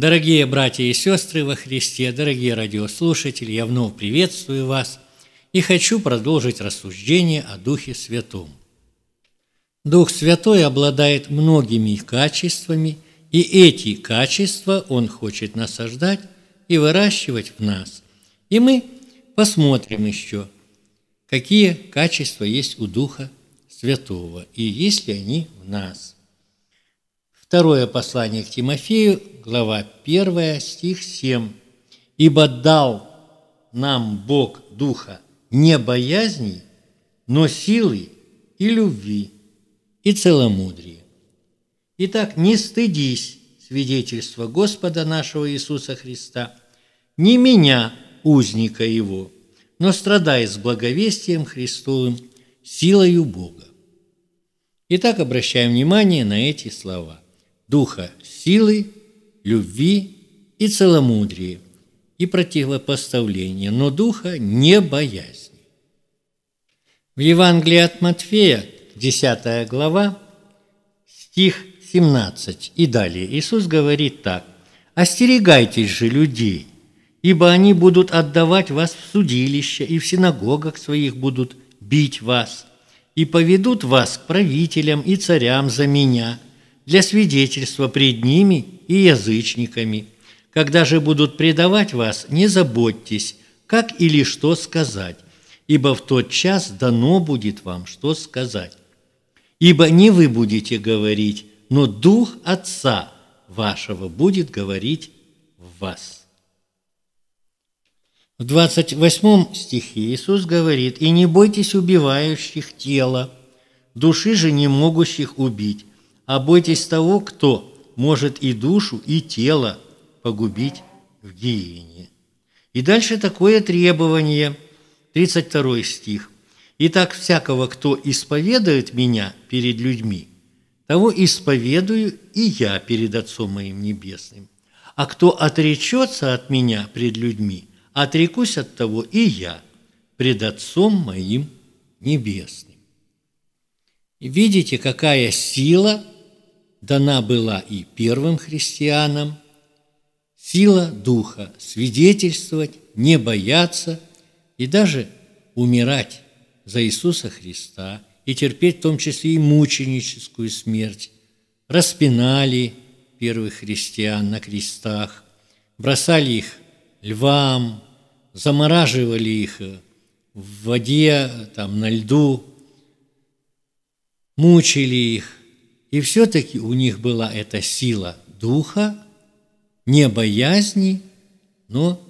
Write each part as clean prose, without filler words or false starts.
Дорогие братья и сестры во Христе, дорогие радиослушатели, я вновь приветствую вас и хочу продолжить рассуждение о Духе Святом. Дух Святой обладает многими качествами, и эти качества Он хочет насаждать и выращивать в нас. И мы посмотрим еще, какие качества есть у Духа Святого, и есть ли они в нас. Второе послание к Тимофею, глава 1, стих 7. «Ибо дал нам Бог Духа не боязни, но силы и любви, и целомудрия. Итак, не стыдись свидетельства Господа нашего Иисуса Христа, не меня, узника Его, но страдай с благовестием Христовым, силою Бога». Итак, обращаем внимание на эти слова. Духа силы, любви и целомудрия, и противопоставления, но духа не боязни. В Евангелии от Матфея, 10 глава, стих 17 и далее, Иисус говорит так: «Остерегайтесь же людей, ибо они будут отдавать вас в судилище, и в синагогах своих будут бить вас, и поведут вас к правителям и царям за меня, для свидетельства пред ними и язычниками. Когда же будут предавать вас, не заботьтесь, как или что сказать, ибо в тот час дано будет вам, что сказать. Ибо не вы будете говорить, но Дух Отца вашего будет говорить в вас». В 28 стихе Иисус говорит: «И не бойтесь убивающих тело, души же не могущих убить, а бойтесь того, кто может и душу, и тело погубить в гиене». И дальше такое требование, 32 стих. «Итак, всякого, кто исповедует Меня перед людьми, того исповедую и Я перед Отцом Моим Небесным. А кто отречется от Меня пред людьми, отрекусь от того и Я пред Отцом Моим Небесным». И видите, какая сила дана была и первым христианам, сила Духа свидетельствовать, не бояться и даже умирать за Иисуса Христа и терпеть в том числе и мученическую смерть. Распинали первых христиан на крестах, бросали их львам, замораживали их в воде, на льду, мучили их. И все-таки у них была эта сила Духа, не боязни, но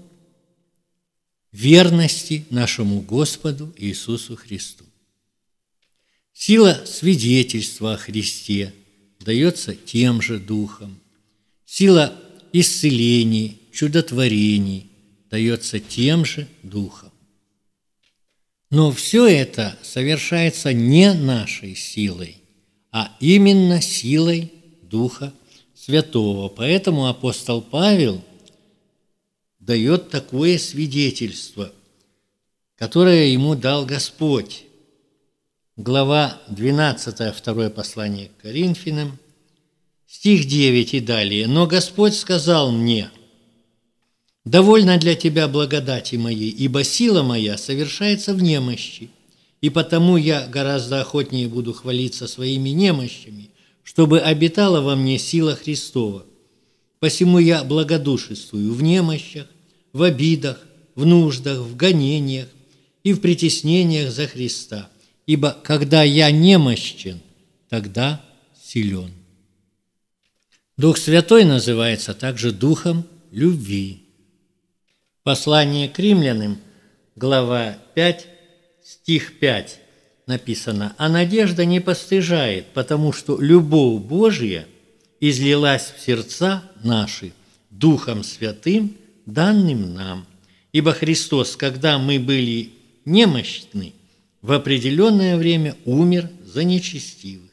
верности нашему Господу Иисусу Христу. Сила свидетельства о Христе дается тем же Духом. Сила исцелений, чудотворений дается тем же Духом. Но все это совершается не нашей силой, а именно силой Духа Святого. Поэтому апостол Павел дает такое свидетельство, которое ему дал Господь. Глава 12, второе послание к Коринфянам, стих 9 и далее. «Но Господь сказал мне: довольно для тебя благодати моей, ибо сила моя совершается в немощи. И потому я гораздо охотнее буду хвалиться своими немощами, чтобы обитала во мне сила Христова. Посему я благодушествую в немощах, в обидах, в нуждах, в гонениях и в притеснениях за Христа. Ибо когда я немощен, тогда силен». Дух Святой называется также Духом любви. Послание к римлянам, глава 5, стих 5 написано: «А надежда не постыжает, потому что любовь Божия излилась в сердца наши Духом Святым, данным нам. Ибо Христос, когда мы были немощны, в определенное время умер за нечестивых».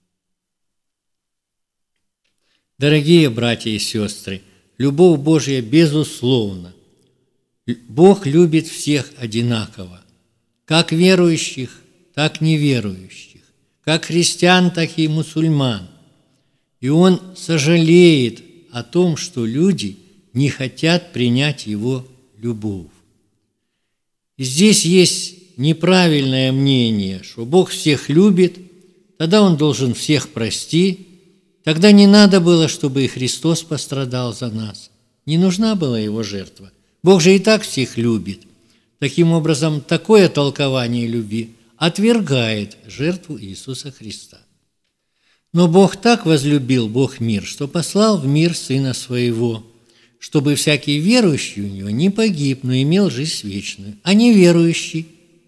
Дорогие братья и сестры, любовь Божья безусловна. Бог любит всех одинаково, как верующих, так и неверующих, как христиан, так и мусульман. И Он сожалеет о том, что люди не хотят принять Его любовь. И здесь есть неправильное мнение, что Бог всех любит, тогда Он должен всех простить, тогда не надо было, чтобы и Христос пострадал за нас. Не нужна была Его жертва. Бог же и так всех любит. Таким образом, такое толкование любви отвергает жертву Иисуса Христа. Но Бог так возлюбил, Бог мир, что послал в мир Сына Своего, чтобы всякий верующий у Него не погиб, но имел жизнь вечную. А неверующий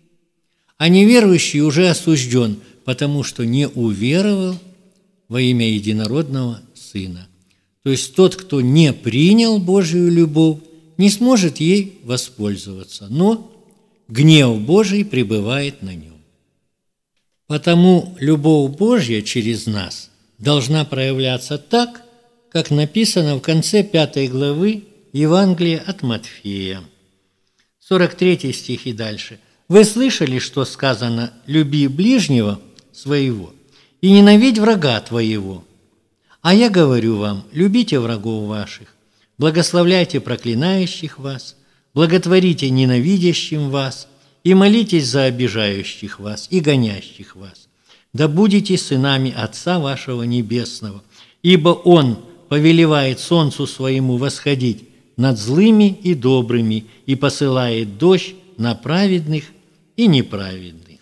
уже осужден, потому что не уверовал во имя единородного Сына. То есть тот, кто не принял Божию любовь, не сможет ей воспользоваться, но гнев Божий пребывает на нем. Потому любовь Божья через нас должна проявляться так, как написано в конце 5 главы Евангелия от Матфея, 43 стих и дальше. «Вы слышали, что сказано: люби ближнего своего и ненавидь врага твоего. А я говорю вам: любите врагов ваших, благословляйте проклинающих вас, благотворите ненавидящим вас и молитесь за обижающих вас и гонящих вас. Да будете сынами Отца вашего Небесного, ибо Он повелевает солнцу своему восходить над злыми и добрыми и посылает дождь на праведных и неправедных».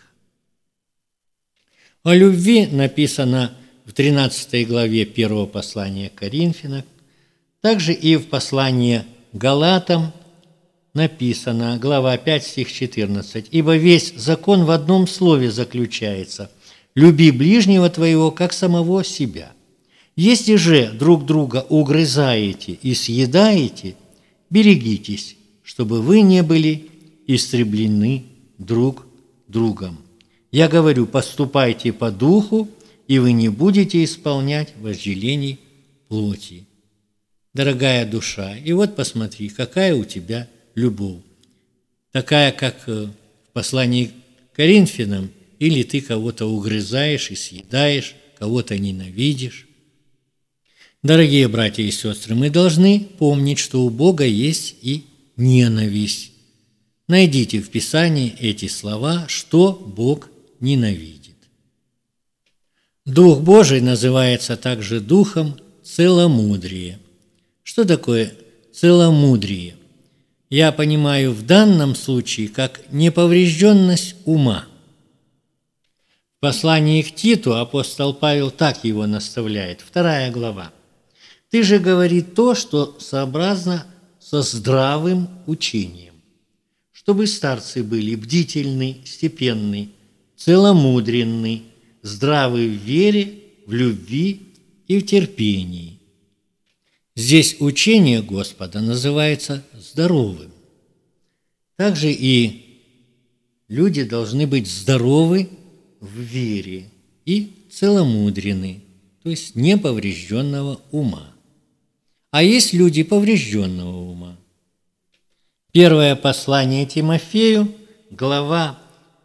О любви написано в 13 главе 1 послания к Коринфянам, также и в послании Галатам написано, глава 5, стих 14, «Ибо весь закон в одном слове заключается: люби ближнего твоего, как самого себя. Если же друг друга угрызаете и съедаете, берегитесь, чтобы вы не были истреблены друг другом. Я говорю: поступайте по духу, и вы не будете исполнять вожделений плоти». Дорогая душа, и вот посмотри, какая у тебя любовь. Такая, как в послании к Коринфянам, или ты кого-то угрызаешь и съедаешь, кого-то ненавидишь. Дорогие братья и сестры, мы должны помнить, что у Бога есть и ненависть. Найдите в Писании эти слова, что Бог ненавидит. Дух Божий называется также духом целомудрия. Что такое целомудрие? Я понимаю в данном случае как неповрежденность ума. В послании к Титу апостол Павел так его наставляет, 2 глава. «Ты же говори то, что сообразно со здравым учением, чтобы старцы были бдительны, степенны, целомудренны, здравы в вере, в любви и в терпении». Здесь учение Господа называется здоровым. Также и люди должны быть здоровы в вере и целомудрены, то есть неповрежденного ума. А есть люди поврежденного ума. Первое послание Тимофею, глава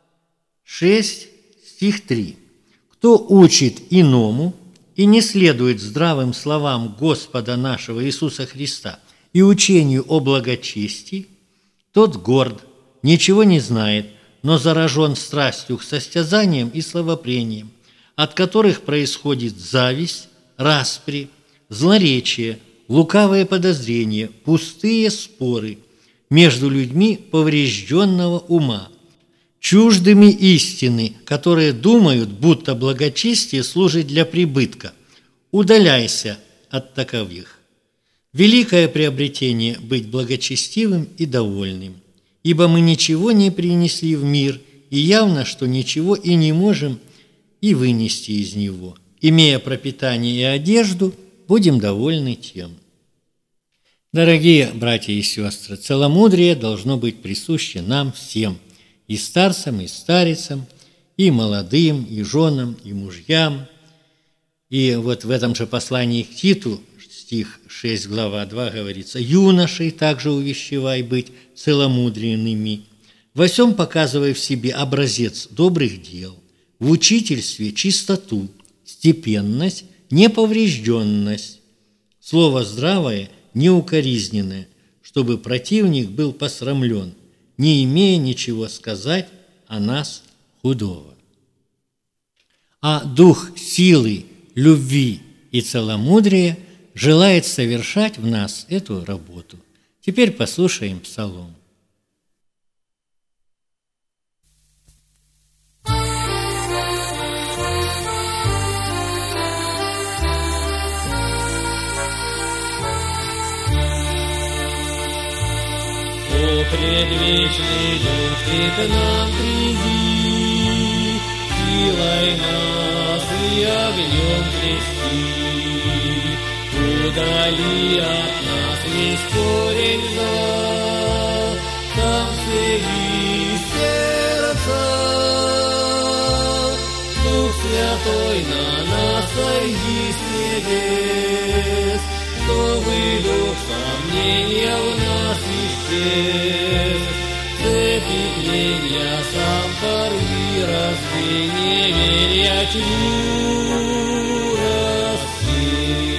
6, стих 3. «Кто учит иному и не следует здравым словам Господа нашего Иисуса Христа и учению о благочестии, тот горд, ничего не знает, но заражен страстью к состязаниям и словопрениям, от которых происходит зависть, распри, злоречие, лукавые подозрения, пустые споры между людьми поврежденного ума, чуждыми истины, которые думают, будто благочестие служит для прибытка. Удаляйся от таковых. Великое приобретение – быть благочестивым и довольным, ибо мы ничего не принесли в мир, и явно, что ничего и не можем и вынести из него. Имея пропитание и одежду, будем довольны тем». Дорогие братья и сестры, целомудрие должно быть присуще нам всем, и старцам, и старицам, и молодым, и женам, и мужьям. И вот в этом же послании к Титу, стих 6, глава 2, говорится: «Юношей также увещевай быть целомудренными, во всем показывай в себе образец добрых дел, в учительстве чистоту, степенность, неповрежденность, слово здравое, неукоризненное, чтобы противник был посрамлен, не имея ничего сказать о нас худого. А дух силы, любви и целомудрия желает совершать в нас эту работу. Теперь послушаем псалом. О, предвечный Дух, Ты к нам приди, силой нас и огнем крести. Удали от нас весь корень зла, там цели сердца. Дух Святой на нас сойди с небес, чтобы дух сомнения в нас исчез. Цепи тления сам порви, разбей, неверия тьму рассей.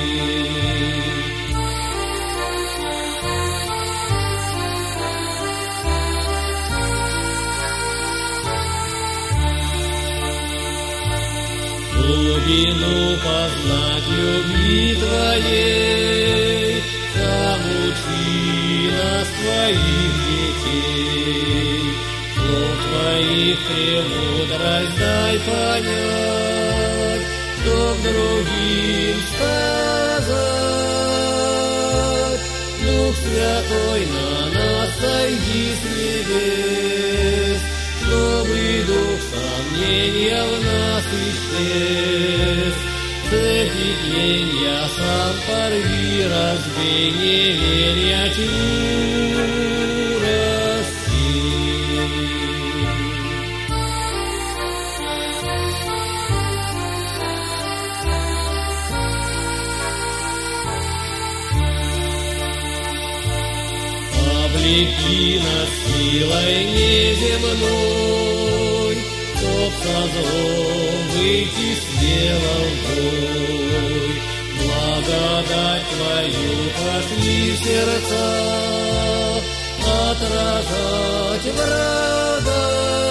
Глубину познать любви Твоей, научи нас, Твоих детей. Слов Твоих премудрость дай понять, чтоб другим сказать. Дух Святой на нас сойди с небес, чтобы дух сомнения в нас исчез. Цепи тления сам порви, разбей, неверия тьму рассей. Облеки нас силой неземной, чтоб со злом выйти смело в бой. Благодать Твою пошли в сердца, отражать врага.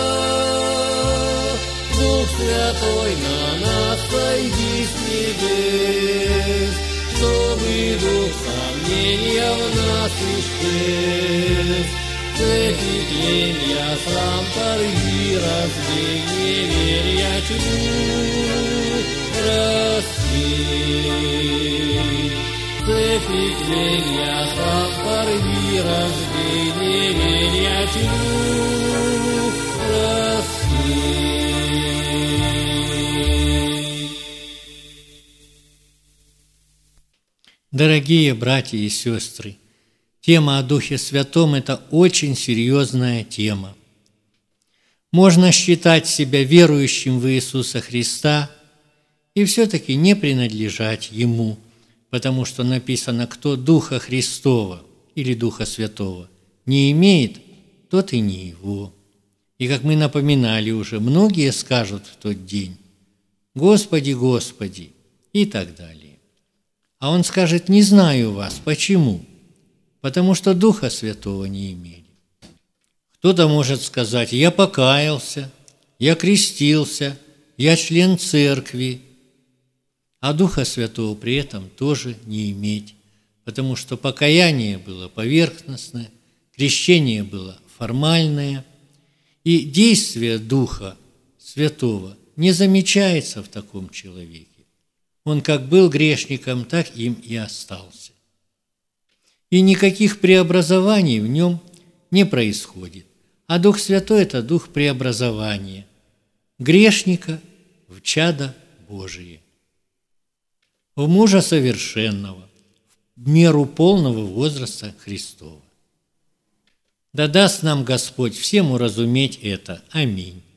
Дух Святой на нас сойди с небес, чтобы дух сомнения в нас исчез. Цепи тления сам порви, разбей, неверия тьму рассей. Цепи тления сам порви, разбей, неверия тьму рассей. Дорогие братья и сестры, тема о Духе Святом – это очень серьезная тема. Можно считать себя верующим в Иисуса Христа и все-таки не принадлежать Ему, потому что написано, кто Духа Христова или Духа Святого не имеет, тот и не Его. И как мы напоминали уже, многие скажут в тот день: «Господи, Господи!» и так далее. А Он скажет: «Не знаю вас». Почему? Потому что Духа Святого не имели. Кто-то может сказать: «Я покаялся, я крестился, я член церкви», а Духа Святого при этом тоже не иметь, потому что покаяние было поверхностное, крещение было формальное, и действие Духа Святого не замечается в таком человеке. Он как был грешником, так им и остался. И никаких преобразований в нем не происходит. А Дух Святой – это Дух преобразования грешника в чадо Божие, в мужа совершенного, в меру полного возраста Христова. Да даст нам Господь всем уразуметь это. Аминь.